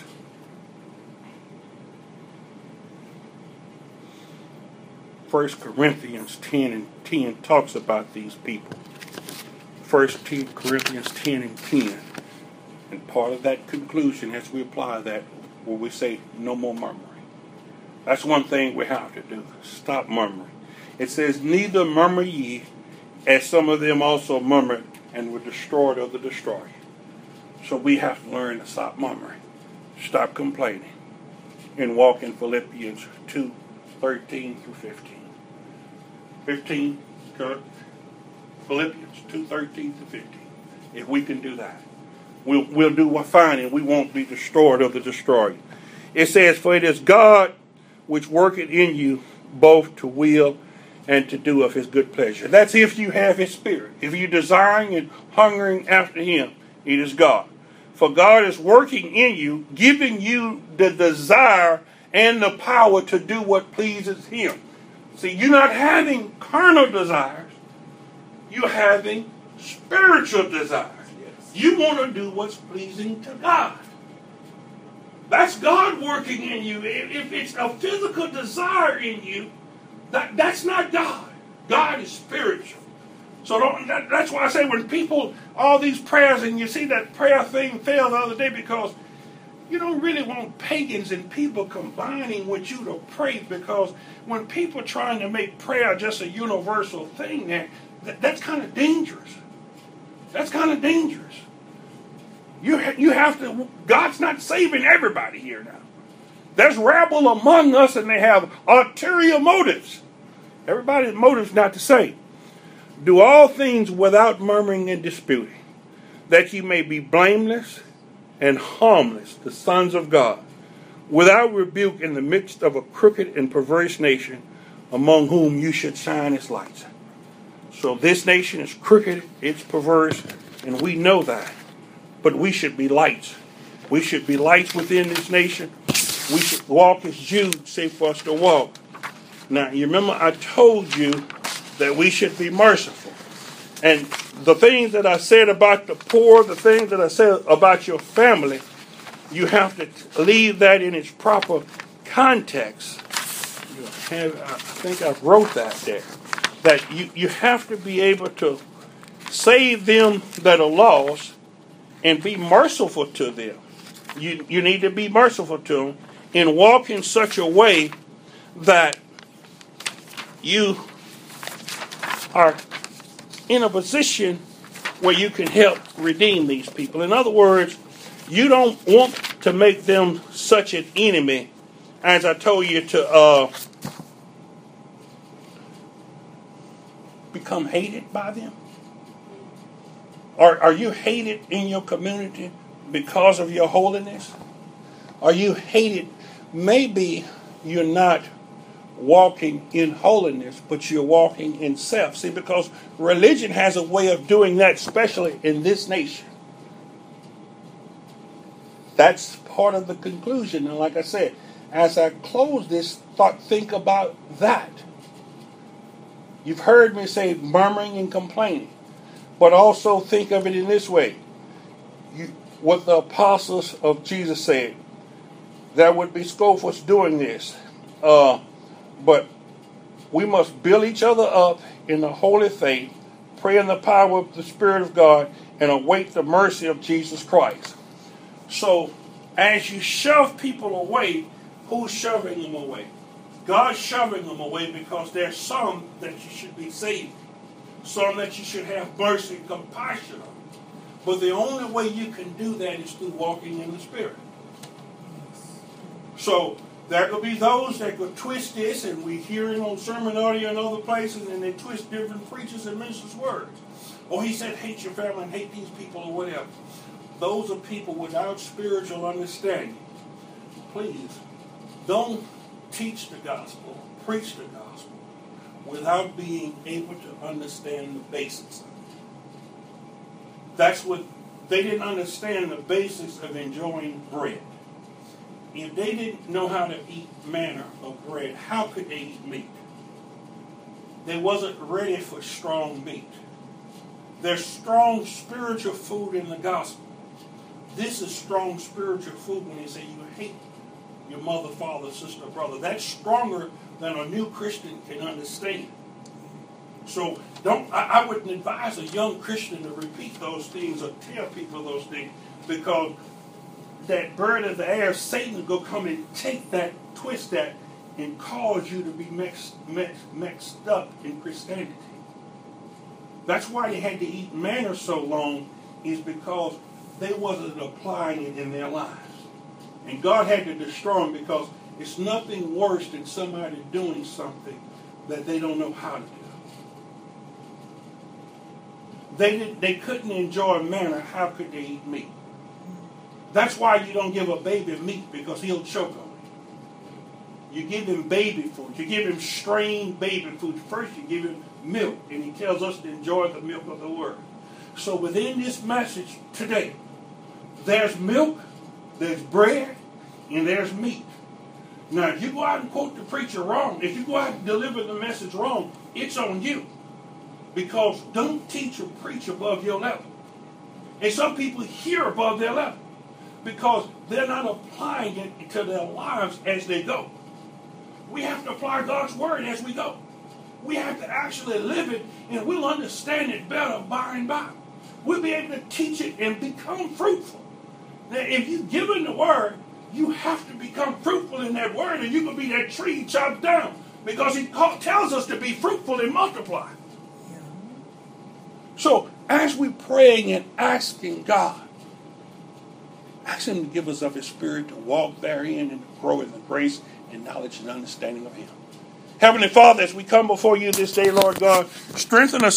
First Corinthians ten and ten talks about these people. First Corinthians ten and ten. And part of that conclusion, as we apply that, where we say no more murmuring. That's one thing we have to do. Stop murmuring. It says, neither murmur ye, as some of them also murmured and were destroyed of the destroyer. So we have to learn to stop murmuring. Stop complaining. And walk in Philippians two, thirteen through fifteen. fifteen, Philippians two, thirteen through fifteen. If we can do that, we'll, we'll do fine and we won't be destroyed of the destroyer. It says, for it is God which worketh in you both to will and to do of his good pleasure. That's if you have his spirit. If you're desiring and hungering after him, it is God. For God is working in you, giving you the desire and the power to do what pleases him. See, you're not having carnal desires. You're having spiritual desires. You want to do what's pleasing to God. That's God working in you. If it's a physical desire in you, that, that's not God. God is spiritual. So don't, that, that's why I say when people, all these prayers, and you see that prayer thing fail the other day because you don't really want pagans and people combining with you to pray, because when people trying to make prayer just a universal thing, that, that that's kind of dangerous. That's kind of dangerous. You ha- you have to, God's not saving everybody here now. There's rabble among us and they have ulterior motives. Everybody's motive's not the same. Do all things without murmuring and disputing, that ye may be blameless and harmless, the sons of God, without rebuke in the midst of a crooked and perverse nation, among whom you should shine as lights. So this nation is crooked, it's perverse, and we know that. But we should be lights. We should be lights within this nation. We should walk as Jude said for us to walk. Now, you remember I told you that we should be merciful. And the things that I said about the poor, the things that I said about your family, you have to leave that in its proper context. You have, I think I wrote that there. That you, you have to be able to save them that are lost and be merciful to them. You, you need to be merciful to them and walk in such a way that you are in a position where you can help redeem these people. In other words, you don't want to make them such an enemy, as I told you, to uh, become hated by them. Are, are you hated in your community because of your holiness? Are you hated? Maybe you're not walking in holiness, but you're walking in self. See, because religion has a way of doing that, especially in this nation. That's part of the conclusion. And like I said, as I close this thought, think about that. You've heard me say murmuring and complaining, but also think of it in this way. You, what the apostles of Jesus said, there would be scope for us doing this. Uh, but we must build each other up in the holy faith, pray in the power of the Spirit of God, and await the mercy of Jesus Christ. So, as you shove people away, who's shoving them away? God's shoving them away because there's some that you should be saving, some that you should have mercy and compassion on. But the only way you can do that is through walking in the Spirit. So, there could be those that could twist this, and we hear it on sermon audio and other places, and they twist different preachers and ministers' words. Or he said, hate your family and hate these people or whatever. Those are people without spiritual understanding. Please, don't teach the gospel, preach the gospel, without being able to understand the basics of it. That's what, they didn't understand the basics of enjoying bread. If they didn't know how to eat manna of bread, how could they eat meat? They wasn't ready for strong meat. There's strong spiritual food in the gospel. This is strong spiritual food when they say you hate your mother, father, sister, brother. That's stronger than a new Christian can understand. So don't. I, I wouldn't advise a young Christian to repeat those things or tell people those things, because that bird of the air, Satan, will come and take that, twist that, and cause you to be mixed, mixed, mixed up in Christianity. That's why they had to eat manna so long, is because they wasn't applying it in their lives. And God had to destroy them, because it's nothing worse than somebody doing something that they don't know how to do. They, did, they couldn't enjoy manna. How could they eat meat? That's why you don't give a baby meat, because he'll choke on it. You give him baby food. You give him strained baby food. First you give him milk, and he tells us to enjoy the milk of the word. So within this message today, there's milk, there's bread, and there's meat. Now, if you go out and quote the preacher wrong, if you go out and deliver the message wrong, it's on you. Because don't teach or preach above your level. And some people hear above their level, because they're not applying it to their lives as they go. We have to apply God's word as we go. We have to actually live it, and we'll understand it better by and by. We'll be able to teach it and become fruitful. Now, if you're given the word, you have to become fruitful in that word, and you can be that tree chopped down, because he tells us to be fruitful and multiply. So, as we're praying and asking God, ask him to give us of his spirit to walk therein and to grow in the grace and knowledge and understanding of him. Heavenly Father, as we come before you this day, Lord God, strengthen us